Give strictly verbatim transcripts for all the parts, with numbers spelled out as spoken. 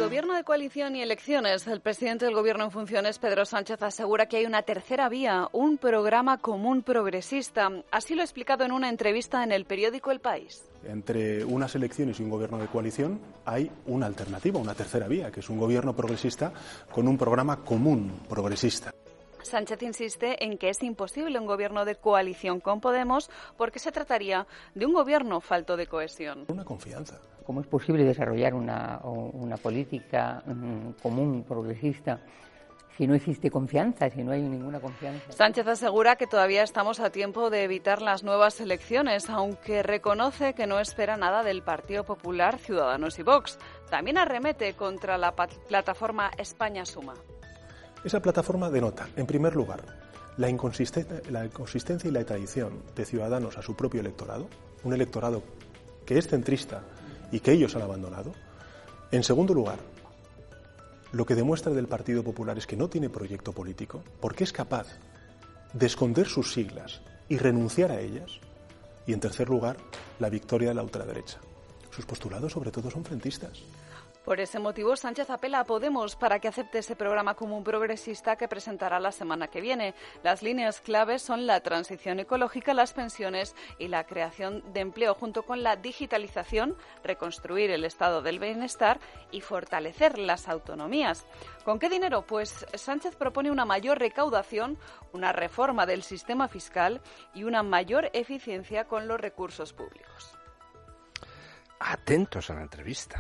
gobierno de coalición y elecciones, el presidente del gobierno en funciones, Pedro Sánchez, asegura que hay una tercera vía, un programa común progresista. Así lo ha explicado en una entrevista en el periódico El País. Entre unas elecciones y un gobierno de coalición hay una alternativa, una tercera vía, que es un gobierno progresista con un programa común progresista. Sánchez insiste en que es imposible un gobierno de coalición con Podemos porque se trataría de un gobierno falto de cohesión. Una confianza. ¿Cómo es posible desarrollar una, una política um, común progresista si no existe confianza, si no hay ninguna confianza? Sánchez asegura que todavía estamos a tiempo de evitar las nuevas elecciones, aunque reconoce que no espera nada del Partido Popular, Ciudadanos y Vox. También arremete contra la plataforma España Suma. Esa plataforma denota, en primer lugar, la inconsistencia, la inconsistencia y la traición de Ciudadanos a su propio electorado, un electorado que es centrista y que ellos han abandonado. En segundo lugar, lo que demuestra del Partido Popular es que no tiene proyecto político, porque es capaz de esconder sus siglas y renunciar a ellas. Y en tercer lugar, la victoria de la ultraderecha. Sus postulados sobre todo son frentistas. Por ese motivo, Sánchez apela a Podemos para que acepte ese programa común progresista que presentará la semana que viene. Las líneas claves son la transición ecológica, las pensiones y la creación de empleo, junto con la digitalización, reconstruir el estado del bienestar y fortalecer las autonomías. ¿Con qué dinero? Pues Sánchez propone una mayor recaudación, una reforma del sistema fiscal y una mayor eficiencia con los recursos públicos. Atentos a la entrevista.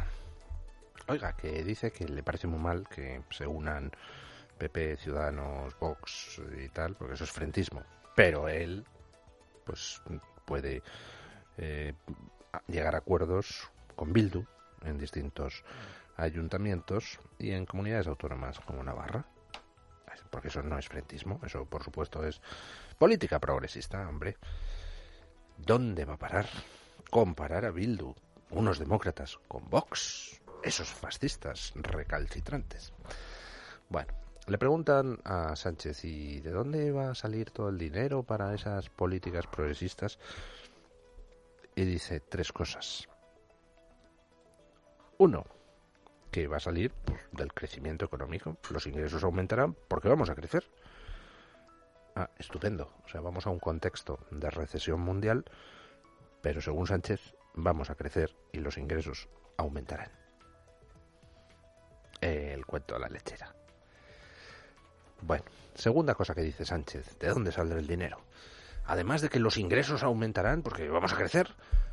Oiga, que dice que le parece muy mal que se unan P P, Ciudadanos, Vox y tal, porque eso es frentismo. Pero él, pues, puede eh, llegar a acuerdos con Bildu en distintos ayuntamientos y en comunidades autónomas como Navarra. Porque eso no es frentismo, eso, por supuesto, es política progresista, hombre. ¿Dónde va a parar? Comparar a Bildu, unos demócratas, con Vox. Esos fascistas recalcitrantes. Bueno, le preguntan a Sánchez, ¿y de dónde va a salir todo el dinero para esas políticas progresistas? Y dice tres cosas. Uno, que va a salir pues, del crecimiento económico. Los ingresos aumentarán porque vamos a crecer. Ah, estupendo. O sea, vamos a un contexto de recesión mundial, pero según Sánchez, vamos a crecer y los ingresos aumentarán. El cuento de la lechera. Bueno, segunda cosa que dice Sánchez, ¿de dónde saldrá el dinero? Además de que los ingresos aumentarán porque vamos a crecer,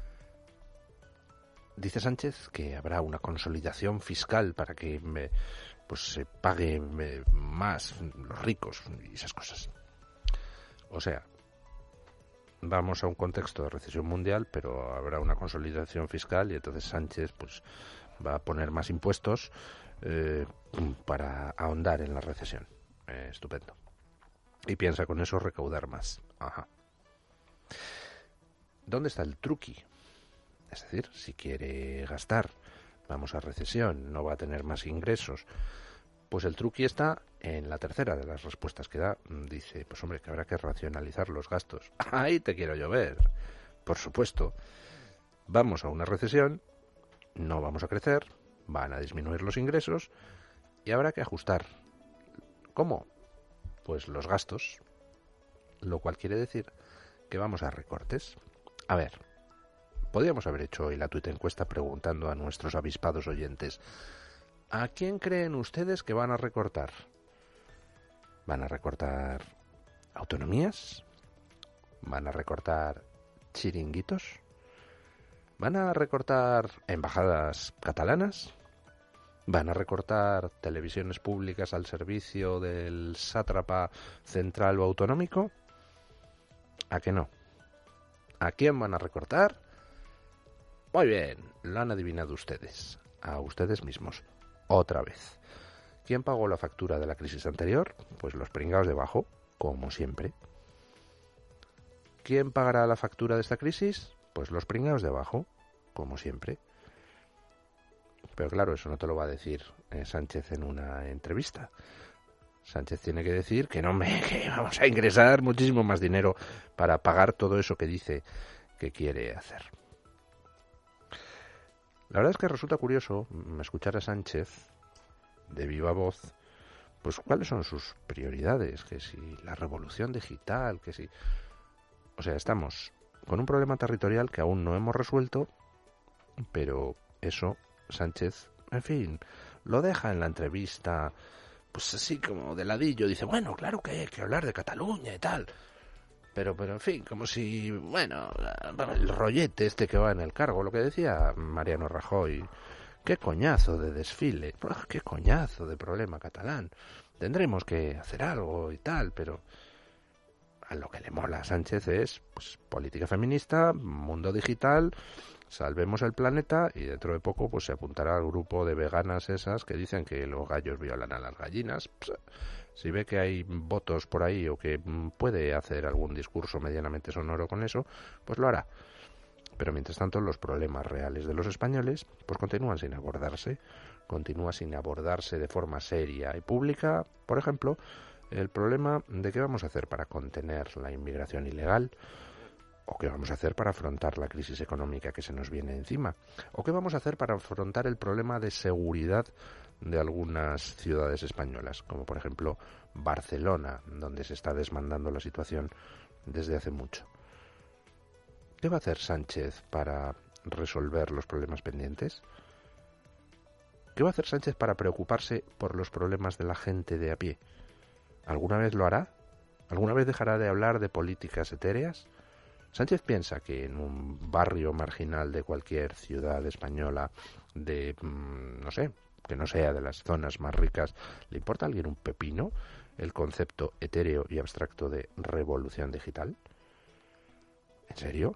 dice Sánchez que habrá una consolidación fiscal para que me, pues se pague me, más los ricos y esas cosas. O sea, vamos a un contexto de recesión mundial, pero habrá una consolidación fiscal y entonces Sánchez pues va a poner más impuestos Eh, para ahondar en la recesión. Eh, estupendo. Y piensa con eso recaudar más. Ajá. ¿Dónde está el truqui? Es decir, si quiere gastar, vamos a recesión, no va a tener más ingresos. Pues el truqui está en la tercera de las respuestas que da. Dice, pues hombre, que habrá que racionalizar los gastos. Ahí te quiero yo ver. Por supuesto. Vamos a una recesión, no vamos a crecer, van a disminuir los ingresos y habrá que ajustar. ¿Cómo? Pues los gastos, lo cual quiere decir que vamos a recortes. A ver, podríamos haber hecho hoy la tuit encuesta preguntando a nuestros avispados oyentes, ¿a quién creen ustedes que van a recortar? ¿Van a recortar autonomías? ¿Van a recortar chiringuitos? ¿Van a recortar embajadas catalanas? ¿Van a recortar televisiones públicas al servicio del sátrapa central o autonómico? ¿A qué no? ¿A quién van a recortar? Muy bien, lo han adivinado ustedes. A ustedes mismos. Otra vez. ¿Quién pagó la factura de la crisis anterior? Pues los pringados de abajo, como siempre. ¿Quién pagará la factura de esta crisis? Pues los pringados de abajo, como siempre. Pero claro, eso no te lo va a decir eh, Sánchez en una entrevista. Sánchez tiene que decir que no, me, que vamos a ingresar muchísimo más dinero para pagar todo eso que dice que quiere hacer. La verdad es que resulta curioso escuchar a Sánchez de viva voz, pues cuáles son sus prioridades, que si la revolución digital, que si... O sea, estamos con un problema territorial que aún no hemos resuelto, pero eso Sánchez, en fin, lo deja en la entrevista, pues así como de ladillo, dice, bueno, claro que hay que hablar de Cataluña y tal, pero, pero en fin, como si, bueno, el rollete este que va en el cargo, lo que decía Mariano Rajoy, qué coñazo de desfile, qué coñazo de problema catalán, tendremos que hacer algo y tal, pero a lo que le mola a Sánchez es pues política feminista, mundo digital, salvemos el planeta, y dentro de poco pues se apuntará al grupo de veganas esas que dicen que los gallos violan a las gallinas. Pues, si ve que hay votos por ahí o que puede hacer algún discurso medianamente sonoro con eso, pues lo hará. Pero mientras tanto los problemas reales de los españoles pues continúan sin abordarse, continúa sin abordarse de forma seria y pública. Por ejemplo, el problema de qué vamos a hacer para contener la inmigración ilegal, o qué vamos a hacer para afrontar la crisis económica que se nos viene encima, o qué vamos a hacer para afrontar el problema de seguridad de algunas ciudades españolas, como por ejemplo Barcelona, donde se está desmandando la situación desde hace mucho. ¿Qué va a hacer Sánchez para resolver los problemas pendientes? ¿Qué va a hacer Sánchez para preocuparse por los problemas de la gente de a pie? ¿Alguna vez lo hará? ¿Alguna vez dejará de hablar de políticas etéreas? Sánchez piensa que en un barrio marginal de cualquier ciudad española, de, no sé, que no sea de las zonas más ricas, ¿le importa a alguien un pepino el concepto etéreo y abstracto de revolución digital? ¿En serio?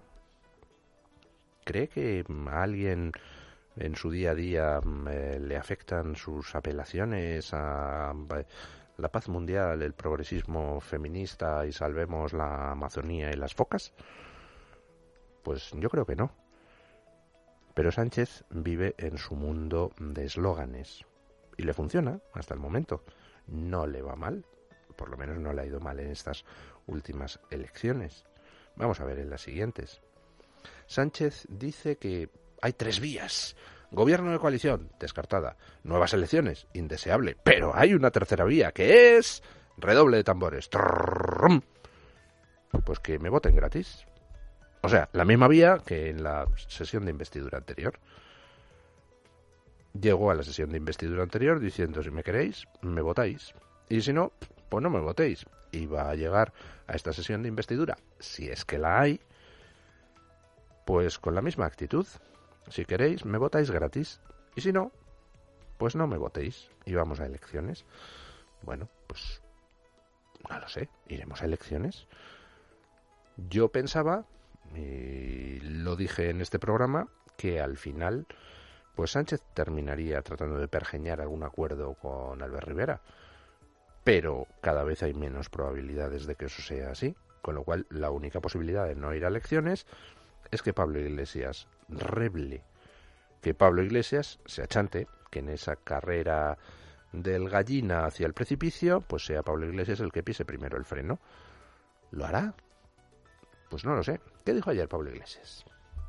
¿Cree que a alguien en su día a día eh, le afectan sus apelaciones a eh, la paz mundial, el progresismo feminista y salvemos la Amazonía y las focas? Pues yo creo que no. Pero Sánchez vive en su mundo de eslóganes y le funciona hasta el momento. No le va mal, por lo menos no le ha ido mal en estas últimas elecciones. Vamos a ver en las siguientes. Sánchez dice que hay tres vías. Gobierno de coalición, descartada. Nuevas elecciones, indeseable. Pero hay una tercera vía, que es... redoble de tambores. Trrrrum. Pues que me voten gratis. O sea, la misma vía que en la sesión de investidura anterior. Llegó a la sesión de investidura anterior diciendo, si me queréis, me votáis. Y si no, pues no me votéis. Y va a llegar a esta sesión de investidura, si es que la hay, pues con la misma actitud. Si queréis, me votáis gratis. Y si no, pues no me votéis. Y vamos a elecciones. Bueno, pues no lo sé. ¿Iremos a elecciones? Yo pensaba, y lo dije en este programa, que al final pues Sánchez terminaría tratando de pergeñar algún acuerdo con Albert Rivera. Pero cada vez hay menos probabilidades de que eso sea así. Con lo cual, la única posibilidad de no ir a elecciones es que Pablo Iglesias reble, que Pablo Iglesias se achante, que en esa carrera del gallina hacia el precipicio, pues sea Pablo Iglesias el que pise primero el freno. ¿Lo hará? Pues no lo sé. ¿Qué dijo ayer Pablo Iglesias?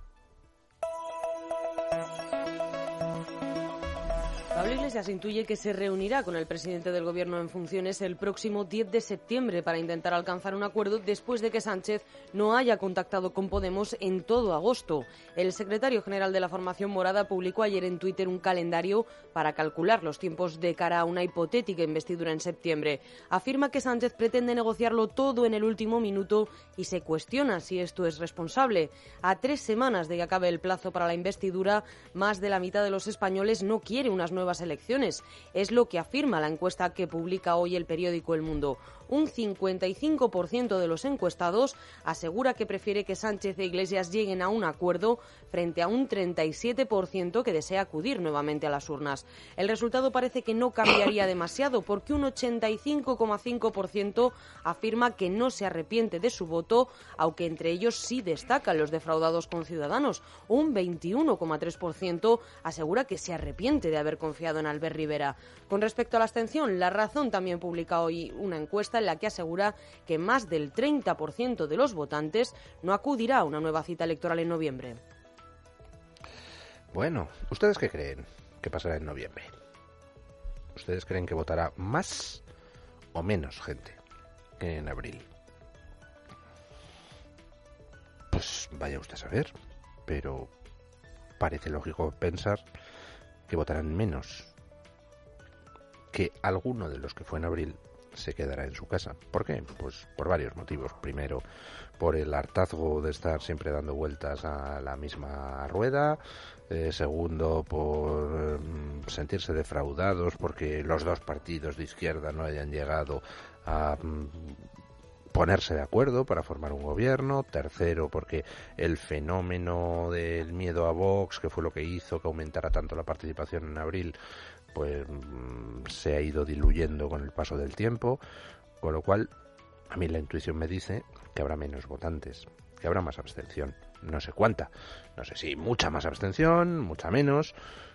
Pablo Iglesias intuye que se reunirá con el presidente del Gobierno en funciones el próximo diez de septiembre para intentar alcanzar un acuerdo después de que Sánchez no haya contactado con Podemos en todo agosto. El secretario general de la formación morada publicó ayer en Twitter un calendario para calcular los tiempos de cara a una hipotética investidura en septiembre. Afirma que Sánchez pretende negociarlo todo en el último minuto y se cuestiona si esto es responsable. A tres semanas de que acabe el plazo para la investidura, más de la mitad de los españoles no quiere unas nuevas elecciones. Es lo que afirma la encuesta que publica hoy el periódico El Mundo. Un cincuenta y cinco por ciento de los encuestados asegura que prefiere que Sánchez e Iglesias lleguen a un acuerdo frente a un treinta y siete por ciento que desea acudir nuevamente a las urnas. El resultado parece que no cambiaría demasiado porque un ochenta y cinco coma cinco por ciento afirma que no se arrepiente de su voto, aunque entre ellos sí destacan los defraudados con Ciudadanos. Un veintiuno coma tres por ciento asegura que se arrepiente de haber confiado en Albert Rivera. Con respecto a la abstención, La Razón también publica hoy una encuesta en la que asegura que más del treinta por ciento de los votantes no acudirá a una nueva cita electoral en noviembre. Bueno, ¿ustedes qué creen que pasará en noviembre? ¿Ustedes creen que votará más o menos gente que en abril? Pues vaya usted a saber, pero parece lógico pensar que votarán menos, que alguno de los que fue en abril se quedará en su casa. ¿Por qué? Pues por varios motivos. Primero, por el hartazgo de estar siempre dando vueltas a la misma rueda. Eh, segundo, por mm, sentirse defraudados porque los dos partidos de izquierda no hayan llegado a mm, ponerse de acuerdo para formar un gobierno. Tercero, porque el fenómeno del miedo a Vox, que fue lo que hizo que aumentara tanto la participación en abril, pues se ha ido diluyendo con el paso del tiempo, con lo cual a mí la intuición me dice que habrá menos votantes, que habrá más abstención, no sé cuánta, no sé si mucha más abstención, mucha menos,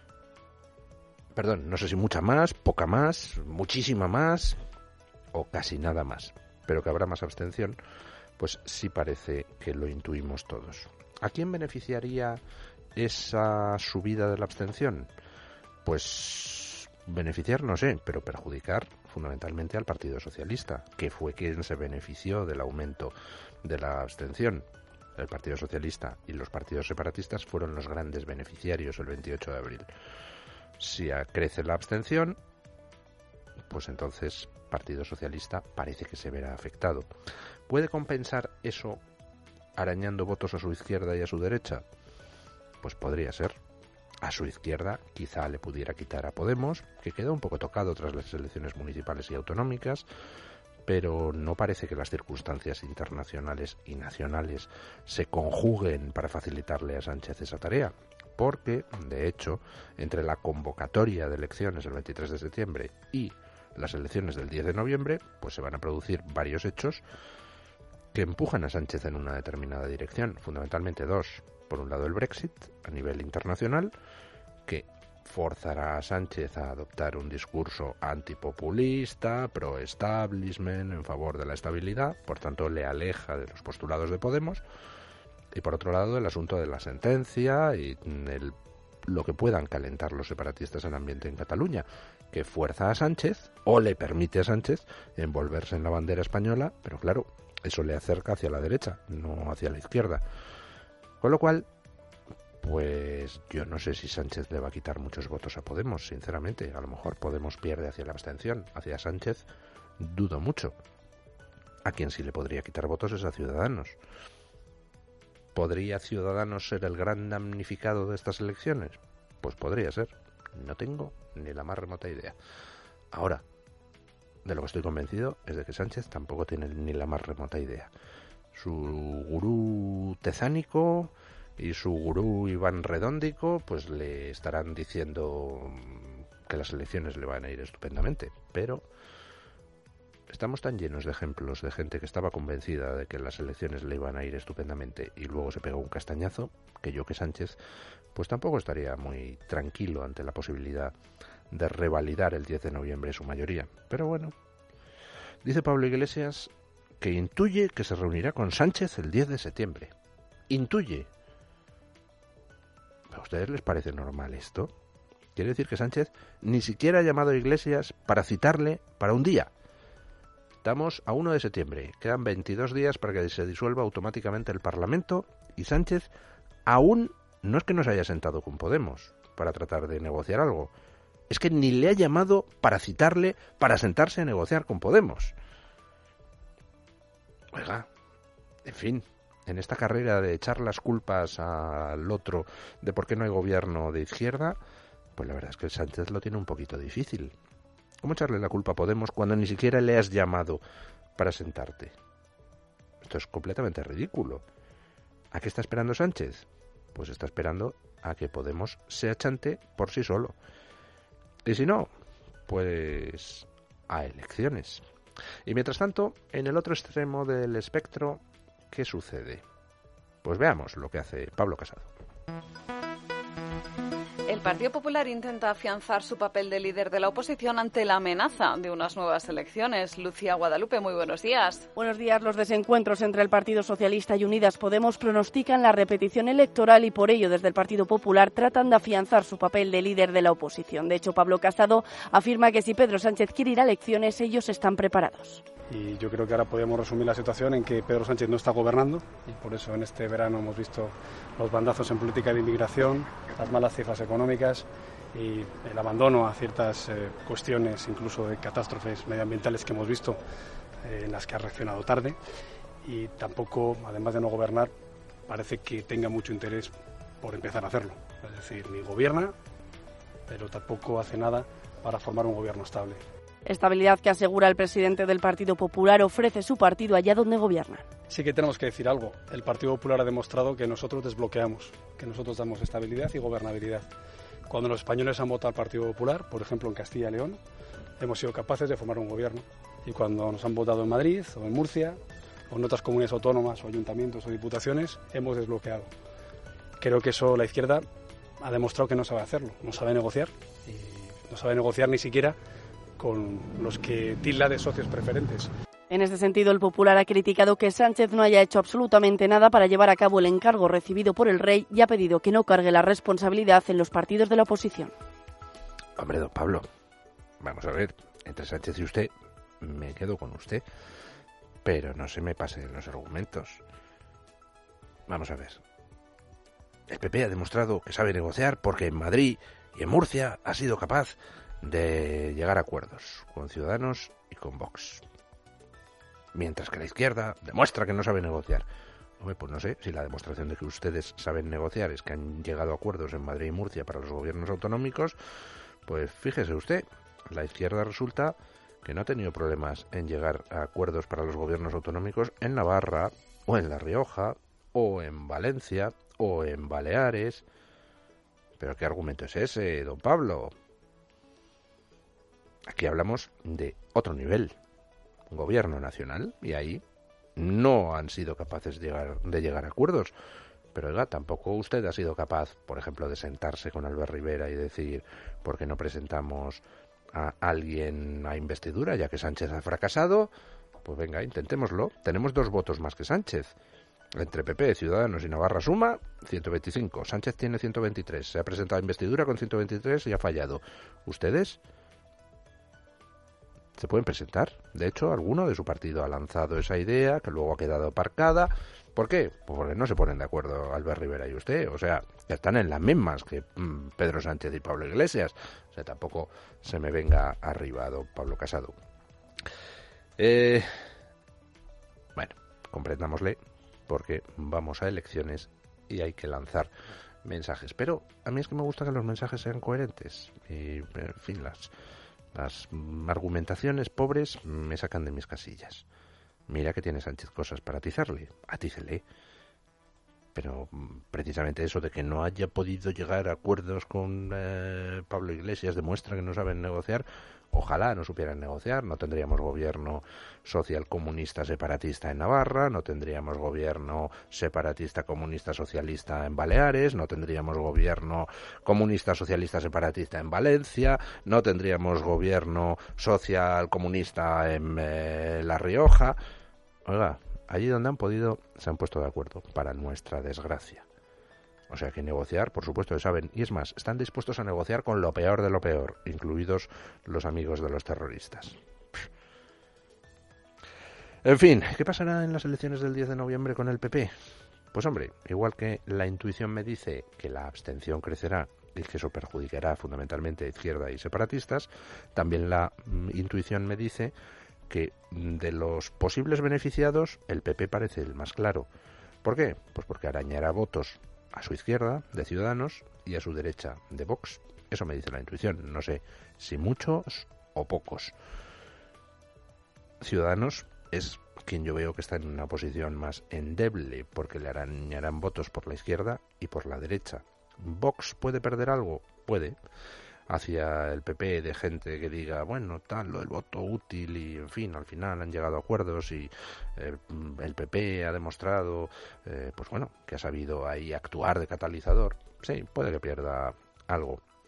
perdón, no sé si mucha más, poca más, muchísima más o casi nada más, pero que habrá más abstención, pues sí parece que lo intuimos todos. ¿A quién beneficiaría esa subida de la abstención? Pues beneficiar no sé, pero perjudicar fundamentalmente al Partido Socialista, que fue quien se benefició del aumento de la abstención. El Partido Socialista y los partidos separatistas fueron los grandes beneficiarios el veintiocho de abril. Si crece la abstención, pues entonces Partido Socialista parece que se verá afectado. ¿Puede compensar eso arañando votos a su izquierda y a su derecha? Pues podría ser. A su izquierda quizá le pudiera quitar a Podemos, que quedó un poco tocado tras las elecciones municipales y autonómicas, pero no parece que las circunstancias internacionales y nacionales se conjuguen para facilitarle a Sánchez esa tarea, porque, de hecho, entre la convocatoria de elecciones el veintitrés de septiembre y las elecciones del diez de noviembre, pues se van a producir varios hechos que empujan a Sánchez en una determinada dirección, fundamentalmente dos. Por un lado el Brexit a nivel internacional, que forzará a Sánchez a adoptar un discurso antipopulista, pro-establishment, en favor de la estabilidad, por tanto le aleja de los postulados de Podemos, y por otro lado el asunto de la sentencia y el, lo que puedan calentar los separatistas en el ambiente en Cataluña, que fuerza a Sánchez, o le permite a Sánchez envolverse en la bandera española, pero claro, eso le acerca hacia la derecha, no hacia la izquierda. Con lo cual, pues yo no sé si Sánchez le va a quitar muchos votos a Podemos, sinceramente. A lo mejor Podemos pierde hacia la abstención. Hacia Sánchez dudo mucho. A quien sí le podría quitar votos es a Ciudadanos. ¿Podría Ciudadanos ser el gran damnificado de estas elecciones? Pues podría ser. No tengo ni la más remota idea. Ahora, de lo que estoy convencido es de que Sánchez tampoco tiene ni la más remota idea. Su gurú tezánico y su gurú Iván Redóndico pues le estarán diciendo que las elecciones le van a ir estupendamente, pero estamos tan llenos de ejemplos de gente que estaba convencida de que las elecciones le iban a ir estupendamente y luego se pegó un castañazo, que yo que Sánchez pues tampoco estaría muy tranquilo ante la posibilidad de revalidar el diez de noviembre su mayoría. Pero bueno, dice Pablo Iglesias que intuye que se reunirá con Sánchez el diez de septiembre. Intuye. ¿A ustedes les parece normal esto? Quiere decir que Sánchez ni siquiera ha llamado a Iglesias para citarle para un día. Estamos a uno de septiembre. Quedan veintidós días para que se disuelva automáticamente el Parlamento y Sánchez aún no es que no se haya sentado con Podemos para tratar de negociar algo. Es que ni le ha llamado para citarle para sentarse a negociar con Podemos. Oiga, en fin, en esta carrera de echar las culpas al otro de por qué no hay gobierno de izquierda, pues la verdad es que Sánchez lo tiene un poquito difícil. ¿Cómo echarle la culpa a Podemos cuando ni siquiera le has llamado para sentarte? Esto es completamente ridículo. ¿A qué está esperando Sánchez? Pues está esperando a que Podemos se achante por sí solo. Y si no, pues a elecciones. Y mientras tanto, en el otro extremo del espectro, ¿qué sucede? Pues veamos lo que hace Pablo Casado. El, Partido Popular intenta afianzar su papel de líder de la oposición ante la amenaza de unas nuevas elecciones. Lucía Guadalupe, muy buenos días. Buenos días. Los desencuentros entre el Partido Socialista y Unidas Podemos pronostican la repetición electoral y por ello desde el Partido Popular tratan de afianzar su papel de líder de la oposición. De hecho, Pablo Casado afirma que si Pedro Sánchez quiere ir a elecciones, ellos están preparados. Y yo creo que ahora podemos resumir la situación en que Pedro Sánchez no está gobernando y por eso en este verano hemos visto los bandazos en política de inmigración, las malas cifras económicas y el abandono a ciertas eh, cuestiones, incluso de catástrofes medioambientales que hemos visto, eh, en las que ha reaccionado tarde y tampoco, además de no gobernar, parece que tenga mucho interés por empezar a hacerlo. Es decir, ni gobierna, pero tampoco hace nada para formar un gobierno estable. Estabilidad que asegura el presidente del Partido Popular ofrece su partido allá donde gobierna. Sí que tenemos que decir algo. El Partido Popular ha demostrado que nosotros desbloqueamos, que nosotros damos estabilidad y gobernabilidad. Cuando los españoles han votado al Partido Popular, por ejemplo en Castilla y León, hemos sido capaces de formar un gobierno. Y cuando nos han votado en Madrid o en Murcia o en otras comunidades autónomas o ayuntamientos o diputaciones, hemos desbloqueado. Creo que eso la izquierda ha demostrado que no sabe hacerlo, no sabe negociar y no sabe negociar ni siquiera con los que tilda de socios preferentes. En este sentido, el Popular ha criticado que Sánchez no haya hecho absolutamente nada para llevar a cabo el encargo recibido por el rey y ha pedido que no cargue la responsabilidad en los partidos de la oposición. Hombre, don Pablo, vamos a ver, entre Sánchez y usted, me quedo con usted, pero no se me pasen los argumentos. Vamos a ver. El P P ha demostrado que sabe negociar porque en Madrid y en Murcia ha sido capaz de llegar a acuerdos con Ciudadanos y con Vox. Mientras que la izquierda demuestra que no sabe negociar. Hombre, pues no sé, si la demostración de que ustedes saben negociar es que han llegado a acuerdos en Madrid y Murcia para los gobiernos autonómicos, pues fíjese usted, la izquierda resulta que no ha tenido problemas en llegar a acuerdos para los gobiernos autonómicos en Navarra, o en La Rioja, o en Valencia, o en Baleares. ¿Pero qué argumento es ese, don Pablo? Aquí hablamos de otro nivel, gobierno nacional, y ahí no han sido capaces de llegar, de llegar a acuerdos. Pero oiga, tampoco usted ha sido capaz, por ejemplo, de sentarse con Albert Rivera y decir, ¿por qué no presentamos a alguien a investidura, ya que Sánchez ha fracasado? Pues venga, intentémoslo. Tenemos dos votos más que Sánchez. Entre P P, Ciudadanos y Navarra suma ciento veinticinco. Sánchez tiene ciento veintitrés. Se ha presentado a investidura con ciento veintitrés y ha fallado. ¿Ustedes se pueden presentar? De hecho, alguno de su partido ha lanzado esa idea, que luego ha quedado aparcada. ¿Por qué? Pues porque no se ponen de acuerdo Albert Rivera y usted. O sea, están en las mismas que mmm, Pedro Sánchez y Pablo Iglesias. O sea, tampoco se me venga arriba don Pablo Casado. Eh, bueno, comprendámosle, porque vamos a elecciones y hay que lanzar mensajes. Pero a mí es que me gusta que los mensajes sean coherentes. Y, en fin, las... Las argumentaciones pobres me sacan de mis casillas. Mira que tiene Sánchez cosas para atizarle, atícele. Pero precisamente eso de que no haya podido llegar a acuerdos con eh, Pablo Iglesias demuestra que no saben negociar. Ojalá no supieran negociar, no tendríamos gobierno social comunista separatista en Navarra, no tendríamos gobierno separatista comunista socialista en Baleares, no tendríamos gobierno comunista socialista separatista en Valencia, no tendríamos gobierno social comunista en eh, La Rioja. Oiga, allí donde han podido se han puesto de acuerdo, para nuestra desgracia. O sea que negociar, por supuesto que saben, y es más, están dispuestos a negociar con lo peor de lo peor, incluidos los amigos de los terroristas. En fin, ¿qué pasará en las elecciones del diez de noviembre con el P P? Pues hombre, igual que la intuición me dice que la abstención crecerá y que eso perjudicará fundamentalmente a izquierda y separatistas, también la mm, intuición me dice que de los posibles beneficiados el P P parece el más claro. ¿Por qué? Pues porque arañará votos a su izquierda, de Ciudadanos, y a su derecha, de Vox. Eso me dice la intuición. No sé si muchos o pocos. Ciudadanos es quien yo veo que está en una posición más endeble, porque le arañarán votos por la izquierda y por la derecha. ¿Vox puede perder algo? Puede. Hacia el P P de gente que diga, bueno, tal, lo del voto útil y, en fin, al final han llegado a acuerdos y eh, el P P ha demostrado, eh, pues bueno, que ha sabido ahí actuar de catalizador. Sí, puede que pierda algo.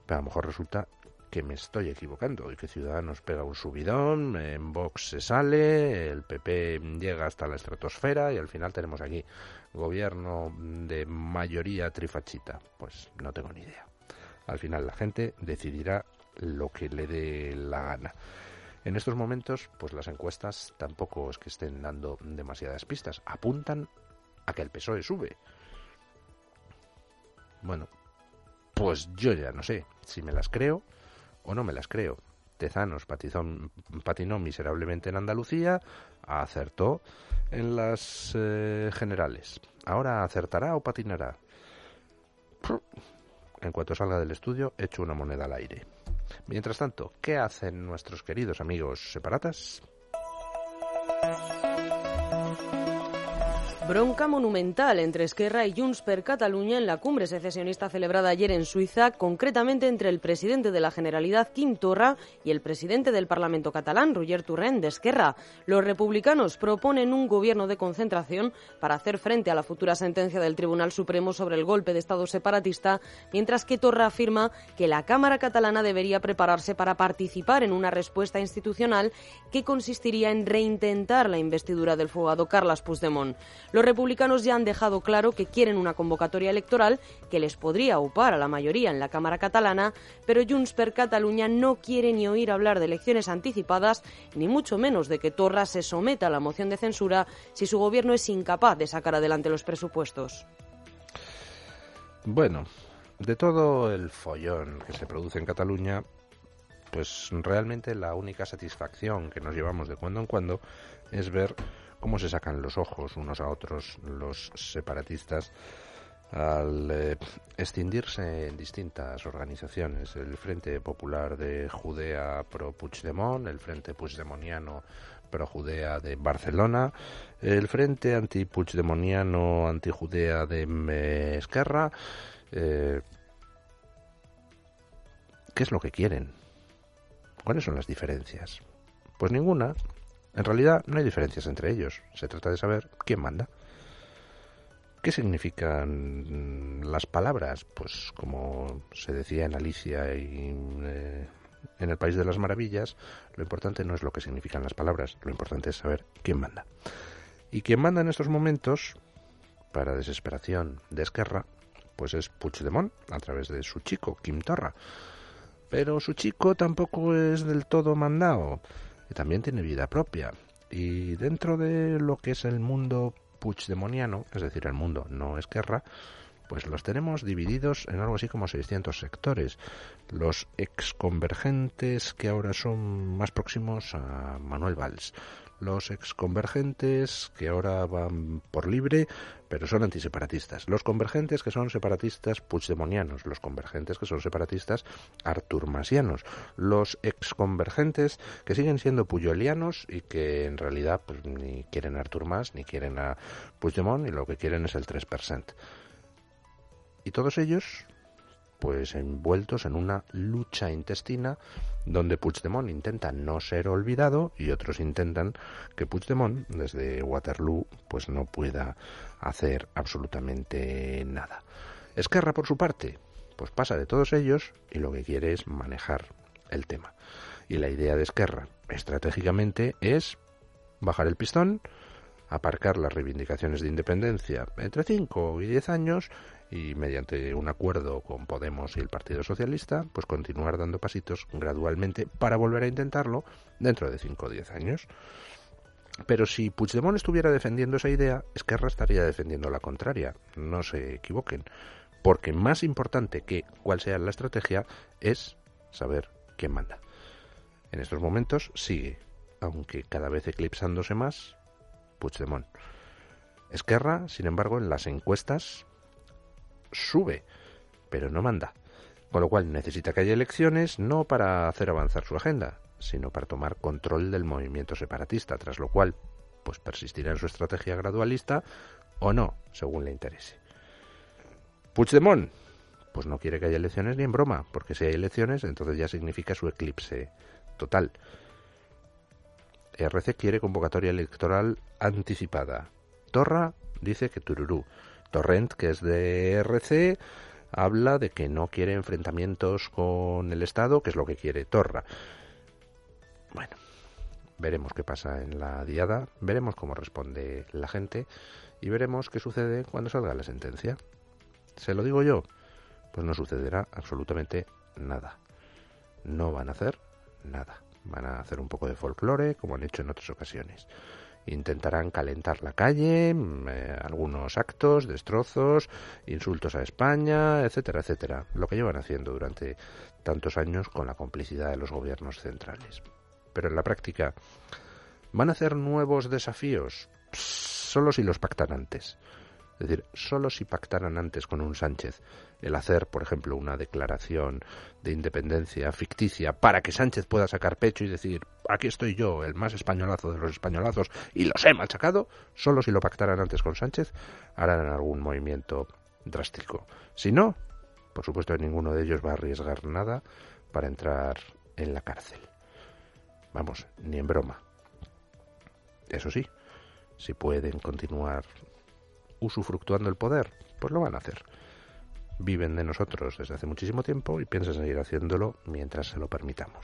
Pero a lo mejor resulta que me estoy equivocando y que Ciudadanos pega un subidón, en Vox se sale, el P P llega hasta la estratosfera y al final tenemos aquí gobierno de mayoría trifachita. Pues no tengo ni idea. Al final la gente decidirá lo que le dé la gana. En estos momentos, pues las encuestas tampoco es que estén dando demasiadas pistas. Apuntan a que el P S O E sube. Bueno, pues yo ya no sé si me las creo o no me las creo. Tezanos patizón, patinó miserablemente en Andalucía, acertó en las eh, generales. ¿Ahora acertará o patinará? En cuanto salga del estudio, echo una moneda al aire. Mientras tanto, ¿qué hacen nuestros queridos amigos separatas? Bronca monumental entre Esquerra y Junts per Catalunya en la cumbre secesionista celebrada ayer en Suiza, concretamente entre el presidente de la Generalidad, Quim Torra, y el presidente del Parlamento catalán, Roger Torrent, de Esquerra. Los republicanos proponen un gobierno de concentración para hacer frente a la futura sentencia del Tribunal Supremo sobre el golpe de Estado separatista, mientras que Torra afirma que la Cámara catalana debería prepararse para participar en una respuesta institucional que consistiría en reintentar la investidura del fugado Carles Puigdemont. Los republicanos ya han dejado claro que quieren una convocatoria electoral que les podría upar a la mayoría en la Cámara catalana, pero Junts per Catalunya no quiere ni oír hablar de elecciones anticipadas, ni mucho menos de que Torra se someta a la moción de censura si su gobierno es incapaz de sacar adelante los presupuestos. Bueno, de todo el follón que se produce en Cataluña, pues realmente la única satisfacción que nos llevamos de cuando en cuando es ver cómo se sacan los ojos unos a otros los separatistas al eh, escindirse en distintas organizaciones. El Frente Popular de Judea pro Puigdemont, el Frente Puigdemoniano pro Judea de Barcelona, el Frente Anti-Puigdemoniano Anti-Judea de eh, Esquerra. Eh, ¿Qué es lo que quieren? ¿Cuáles son las diferencias? Pues ninguna. En realidad no hay diferencias entre ellos. Se trata de saber quién manda. ¿Qué significan las palabras? Pues como se decía en Alicia y eh, en el País de las Maravillas, lo importante no es lo que significan las palabras, lo importante es saber quién manda. Y quien manda en estos momentos, para desesperación de Esquerra, pues es Puigdemont, a través de su chico, Quim Torra. Pero su chico tampoco es del todo mandado. Y también tiene vida propia. Y dentro de lo que es el mundo puigdemoniano, es decir, el mundo no Esquerra, pues los tenemos divididos en algo así como seiscientos sectores. Los exconvergentes que ahora son más próximos a Manuel Valls. Los exconvergentes que ahora van por libre, pero son antiseparatistas. Los convergentes que son separatistas puigdemonianos. Los convergentes que son separatistas arturmasianos. Los exconvergentes que siguen siendo puyolianos y que en realidad pues ni quieren a Artur Mas ni quieren a Puigdemont y lo que quieren es el tres por ciento. Y todos ellos pues envueltos en una lucha intestina donde Puigdemont intenta no ser olvidado y otros intentan que Puigdemont desde Waterloo pues no pueda hacer absolutamente nada. Esquerra, por su parte, pues pasa de todos ellos y lo que quiere es manejar el tema. Y la idea de Esquerra estratégicamente es bajar el pistón, aparcar las reivindicaciones de independencia entre cinco y diez años y mediante un acuerdo con Podemos y el Partido Socialista, pues continuar dando pasitos gradualmente para volver a intentarlo dentro de cinco o diez años. Pero si Puigdemont estuviera defendiendo esa idea, Esquerra estaría defendiendo la contraria. No se equivoquen, porque más importante que cuál sea la estrategia es saber quién manda. En estos momentos sigue, aunque cada vez eclipsándose más, Puigdemont. Esquerra, sin embargo, en las encuestas sube, pero no manda. Con lo cual necesita que haya elecciones no para hacer avanzar su agenda, sino para tomar control del movimiento separatista, tras lo cual pues persistirá en su estrategia gradualista o no, según le interese. Puigdemont pues no quiere que haya elecciones ni en broma, porque si hay elecciones entonces ya significa su eclipse total. R C quiere convocatoria electoral anticipada. Torra dice que tururú. Torrent, que es de R C, habla de que no quiere enfrentamientos con el Estado, que es lo que quiere Torra. Bueno, veremos qué pasa en la diada, veremos cómo responde la gente y veremos qué sucede cuando salga la sentencia. ¿Se lo digo yo? Pues no sucederá absolutamente nada. No van a hacer nada. Van a hacer un poco de folclore, como han hecho en otras ocasiones. Intentarán calentar la calle, eh, algunos actos, destrozos, insultos a España, etcétera, etcétera. Lo que llevan haciendo durante tantos años con la complicidad de los gobiernos centrales. Pero en la práctica, ¿van a hacer nuevos desafíos? Pss, solo si los pactan antes. Es decir, solo si pactaran antes con un Sánchez el hacer, por ejemplo, una declaración de independencia ficticia para que Sánchez pueda sacar pecho y decir, aquí estoy yo, el más españolazo de los españolazos, y los he machacado, solo si lo pactaran antes con Sánchez harán algún movimiento drástico. Si no, por supuesto que ninguno de ellos va a arriesgar nada para entrar en la cárcel. Vamos, ni en broma. Eso sí, si pueden continuar usufructuando el poder, pues lo van a hacer. Viven de nosotros desde hace muchísimo tiempo y piensan seguir haciéndolo mientras se lo permitamos.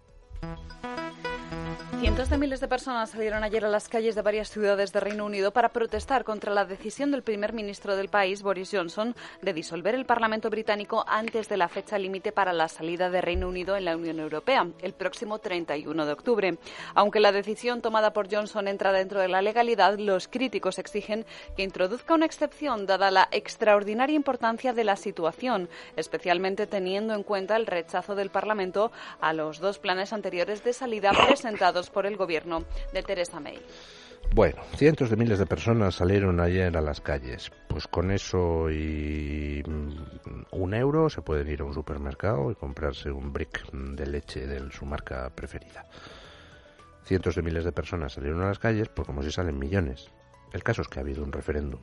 Cientos de miles de personas salieron ayer a las calles de varias ciudades de Reino Unido para protestar contra la decisión del primer ministro del país, Boris Johnson, de disolver el Parlamento británico antes de la fecha límite para la salida de Reino Unido en la Unión Europea, el próximo treinta y uno de octubre. Aunque la decisión tomada por Johnson entra dentro de la legalidad, los críticos exigen que introduzca una excepción dada la extraordinaria importancia de la situación, especialmente teniendo en cuenta el rechazo del Parlamento a los dos planes anteriores de salida presentados por el gobierno de Theresa May. Bueno, cientos de miles de personas salieron ayer a las calles. Pues con eso y un euro se pueden ir a un supermercado y comprarse un brick de leche de su marca preferida. Cientos de miles de personas salieron a las calles, pues como si salen millones. El caso es que ha habido un referéndum.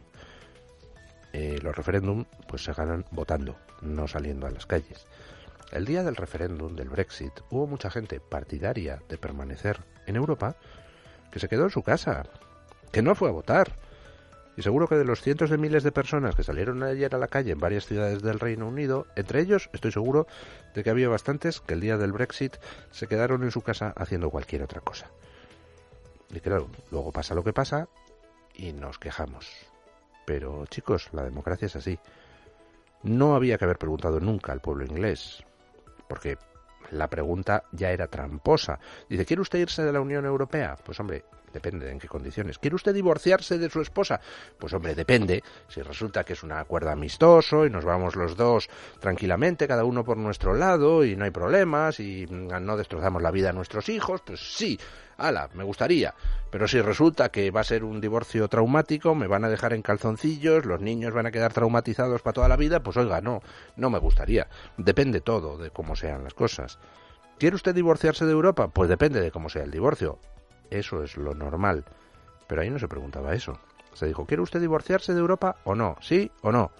Eh, los referéndum pues se ganan votando, no saliendo a las calles. El día del referéndum del Brexit hubo mucha gente partidaria de permanecer en Europa que se quedó en su casa, que no fue a votar. Y seguro que de los cientos de miles de personas que salieron ayer a la calle en varias ciudades del Reino Unido, entre ellos estoy seguro de que había bastantes que el día del Brexit se quedaron en su casa haciendo cualquier otra cosa. Y claro, luego pasa lo que pasa y nos quejamos. Pero chicos, la democracia es así. No había que haber preguntado nunca al pueblo inglés, porque la pregunta ya era tramposa. Dice, ¿quiere usted irse de la Unión Europea? Pues hombre, depende de en qué condiciones. ¿Quiere usted divorciarse de su esposa? Pues hombre, depende. Si resulta que es un acuerdo amistoso y nos vamos los dos tranquilamente, cada uno por nuestro lado y no hay problemas y no destrozamos la vida a nuestros hijos, pues sí, ala, me gustaría. Pero si resulta que va a ser un divorcio traumático, me van a dejar en calzoncillos, los niños van a quedar traumatizados para toda la vida, pues oiga, no, no me gustaría. Depende todo de cómo sean las cosas. ¿Quiere usted divorciarse de Europa? Pues depende de cómo sea el divorcio. Eso es lo normal. Pero ahí no se preguntaba eso. Se dijo, ¿quiere usted divorciarse de Europa o no? ¿Sí o no?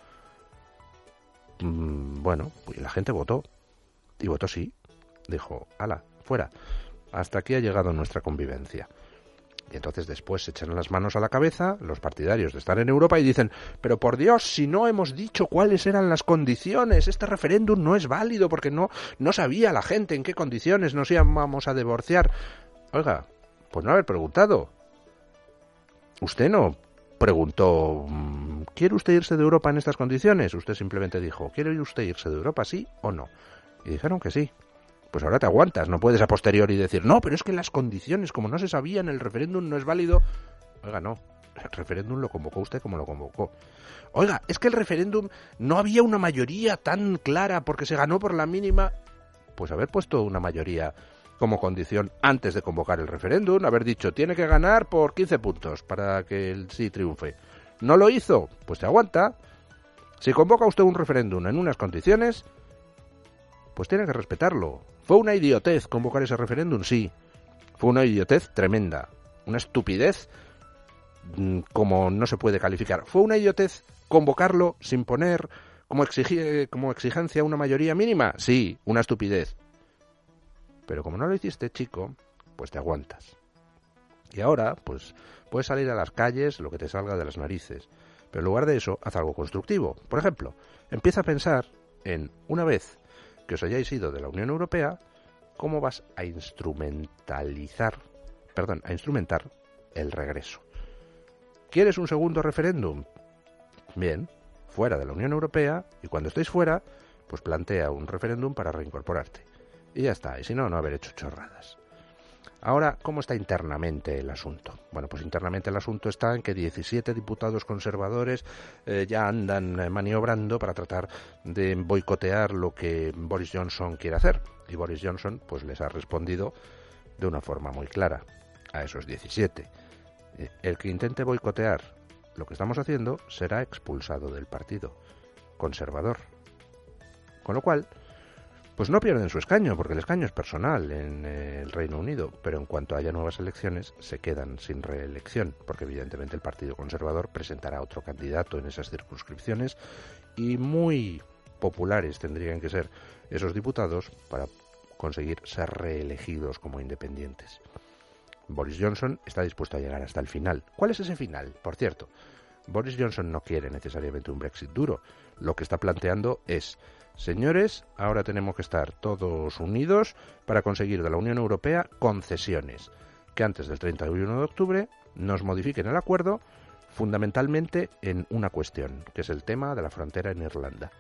Mm, bueno, pues la gente votó. Y votó sí. Dijo, ala, fuera. Hasta aquí ha llegado nuestra convivencia. Y entonces después se echan las manos a la cabeza los partidarios de estar en Europa y dicen, pero por Dios, si no hemos dicho cuáles eran las condiciones, este referéndum no es válido porque no, no sabía la gente en qué condiciones nos íbamos a divorciar. Oiga, pues no haber preguntado. Usted no preguntó, ¿quiere usted irse de Europa en estas condiciones? Usted simplemente dijo, ¿quiere usted irse de Europa, sí o no? Y dijeron que sí. Pues ahora te aguantas, no puedes a posteriori decir, no, pero es que las condiciones, como no se sabían, el referéndum no es válido. Oiga, no, el referéndum lo convocó usted como lo convocó. Oiga, es que el referéndum no había una mayoría tan clara porque se ganó por la mínima. Pues haber puesto una mayoría como condición antes de convocar el referéndum, haber dicho, tiene que ganar por quince puntos para que el sí triunfe. ¿No lo hizo? Pues te aguanta. Si convoca usted un referéndum en unas condiciones, pues tiene que respetarlo. ¿Fue una idiotez convocar ese referéndum? Sí. Fue una idiotez tremenda. Una estupidez como no se puede calificar. ¿Fue una idiotez convocarlo sin poner como, exigi- como exigencia una mayoría mínima? Sí, una estupidez. Pero como no lo hiciste, chico, pues te aguantas. Y ahora, pues, puedes salir a las calles lo que te salga de las narices. Pero en lugar de eso, haz algo constructivo. Por ejemplo, empieza a pensar en, una vez que os hayáis ido de la Unión Europea, cómo vas a instrumentalizar, perdón, a instrumentar el regreso. ¿Quieres un segundo referéndum? Bien, fuera de la Unión Europea, y cuando estéis fuera, pues plantea un referéndum para reincorporarte. Y ya está, y si no, no haber hecho chorradas. Ahora, ¿cómo está internamente el asunto? Bueno, pues internamente el asunto está en que diecisiete diputados conservadores eh, ya andan eh, maniobrando para tratar de boicotear lo que Boris Johnson quiere hacer. Y Boris Johnson pues les ha respondido de una forma muy clara a esos diecisiete. Eh, el que intente boicotear lo que estamos haciendo será expulsado del partido conservador. Con lo cual, pues no pierden su escaño, porque el escaño es personal en eh, el Reino Unido, pero en cuanto haya nuevas elecciones se quedan sin reelección, porque evidentemente el Partido Conservador presentará otro candidato en esas circunscripciones y muy populares tendrían que ser esos diputados para conseguir ser reelegidos como independientes. Boris Johnson está dispuesto a llegar hasta el final. ¿Cuál es ese final? Por cierto, Boris Johnson no quiere necesariamente un Brexit duro. Lo que está planteando es: señores, ahora tenemos que estar todos unidos para conseguir de la Unión Europea concesiones, que antes del treinta y uno de octubre nos modifiquen el acuerdo fundamentalmente en una cuestión, que es el tema de la frontera en Irlanda.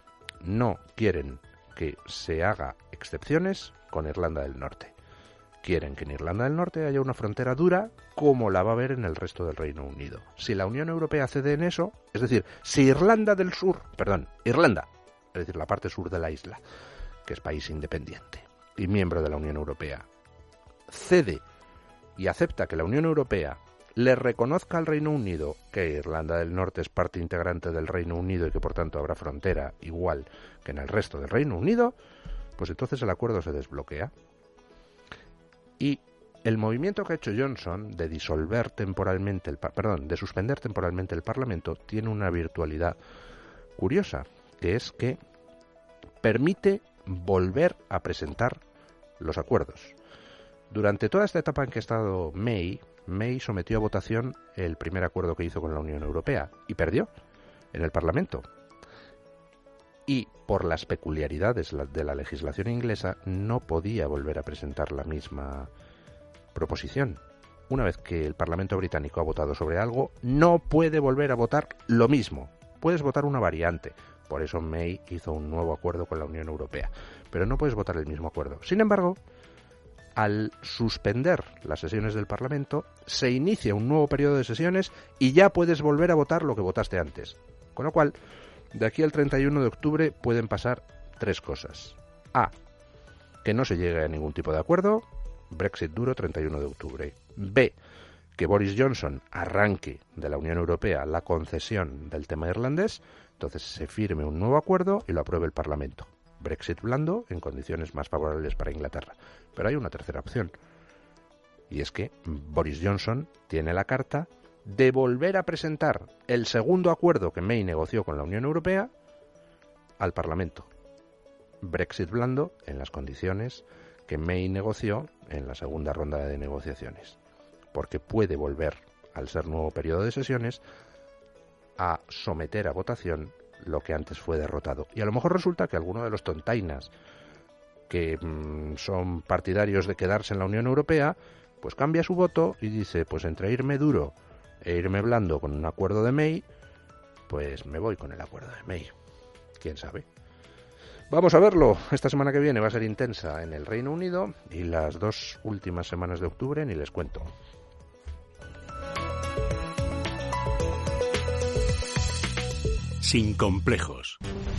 No quieren que se haga excepciones con Irlanda del Norte. Quieren que en Irlanda del Norte haya una frontera dura como la va a haber en el resto del Reino Unido. Si la Unión Europea cede en eso, es decir, si Irlanda del Sur, perdón, Irlanda, es decir, la parte sur de la isla, que es país independiente y miembro de la Unión Europea, cede y acepta que la Unión Europea le reconozca al Reino Unido que Irlanda del Norte es parte integrante del Reino Unido y que por tanto habrá frontera igual que en el resto del Reino Unido, pues entonces el acuerdo se desbloquea. Y el movimiento que ha hecho Johnson de disolver temporalmente el, perdón, de suspender temporalmente el Parlamento tiene una virtualidad curiosa, que es que permite volver a presentar los acuerdos. Durante toda esta etapa en que ha estado May, May sometió a votación el primer acuerdo que hizo con la Unión Europea y perdió en el Parlamento. Y por las peculiaridades de la legislación inglesa no podía volver a presentar la misma proposición. Una vez que el Parlamento británico ha votado sobre algo, no puede volver a votar lo mismo. Puedes votar una variante. Por eso May hizo un nuevo acuerdo con la Unión Europea. Pero no puedes votar el mismo acuerdo. Sin embargo, al suspender las sesiones del Parlamento, se inicia un nuevo periodo de sesiones y ya puedes volver a votar lo que votaste antes. Con lo cual, de aquí al treinta y uno de octubre pueden pasar tres cosas. A. Que no se llegue a ningún tipo de acuerdo. Brexit duro, treinta y uno de octubre. B. Que Boris Johnson arranque de la Unión Europea la concesión del tema irlandés. Entonces se firme un nuevo acuerdo y lo apruebe el Parlamento. Brexit blando en condiciones más favorables para Inglaterra. Pero hay una tercera opción. Y es que Boris Johnson tiene la carta de volver a presentar el segundo acuerdo que May negoció con la Unión Europea al Parlamento. Brexit blando en las condiciones que May negoció en la segunda ronda de negociaciones. Porque puede volver, al ser nuevo periodo de sesiones, a someter a votación lo que antes fue derrotado. Y a lo mejor resulta que alguno de los tontainas que mmm, son partidarios de quedarse en la Unión Europea, pues cambia su voto y dice, pues entre irme duro e irme blando con un acuerdo de May, pues me voy con el acuerdo de May. ¿Quién sabe? Vamos a verlo. Esta semana que viene va a ser intensa en el Reino Unido y las dos últimas semanas de octubre ni les cuento. Sin complejos.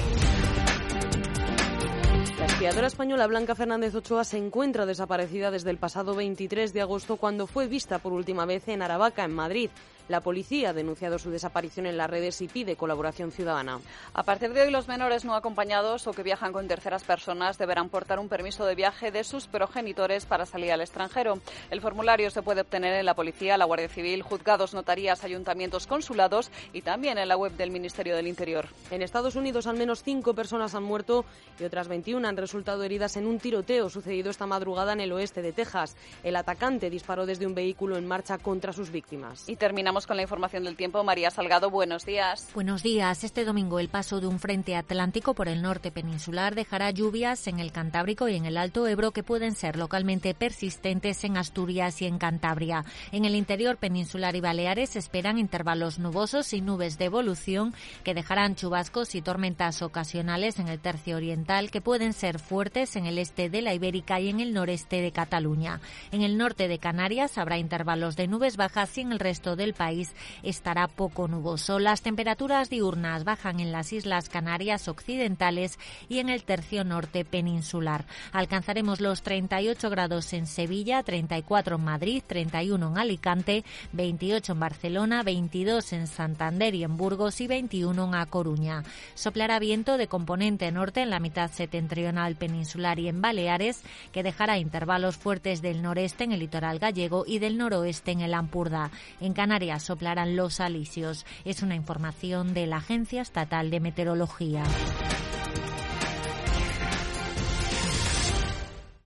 La esquiadora española Blanca Fernández Ochoa se encuentra desaparecida desde el pasado veintitrés de agosto, cuando fue vista por última vez en Aravaca, en Madrid. La policía ha denunciado su desaparición en las redes y pide colaboración ciudadana. A partir de hoy, los menores no acompañados o que viajan con terceras personas deberán portar un permiso de viaje de sus progenitores para salir al extranjero. El formulario se puede obtener en la policía, la Guardia Civil, juzgados, notarías, ayuntamientos, consulados y también en la web del Ministerio del Interior. En Estados Unidos, al menos cinco personas han muerto y otras veintiuna han resultado heridas en un tiroteo sucedido esta madrugada en el oeste de Texas. El atacante disparó desde un vehículo en marcha contra sus víctimas. Y terminamos Vamos con la información del tiempo. María Salgado, buenos días. Buenos días. Este domingo el paso de un frente atlántico por el norte peninsular dejará lluvias en el Cantábrico y en el Alto Ebro que pueden ser localmente persistentes en Asturias y en Cantabria. En el interior peninsular y Baleares se esperan intervalos nubosos y nubes de evolución que dejarán chubascos y tormentas ocasionales en el tercio oriental que pueden ser fuertes en el este de la Ibérica y en el noreste de Cataluña. En el norte de Canarias habrá intervalos de nubes bajas y en el resto del país estará poco nuboso. Las temperaturas diurnas bajan en las Islas Canarias occidentales y en el tercio norte peninsular. Alcanzaremos los treinta y ocho grados en Sevilla, treinta y cuatro en Madrid, treinta y uno en Alicante, veintiocho en Barcelona, veintidós en Santander y en Burgos y veintiuno en A Coruña. Soplará viento de componente norte en la mitad septentrional peninsular y en Baleares, que dejará intervalos fuertes del noreste en el litoral gallego y del noroeste en el Ampurdá. En Canarias soplarán los alisios. Es una información de la Agencia Estatal de Meteorología.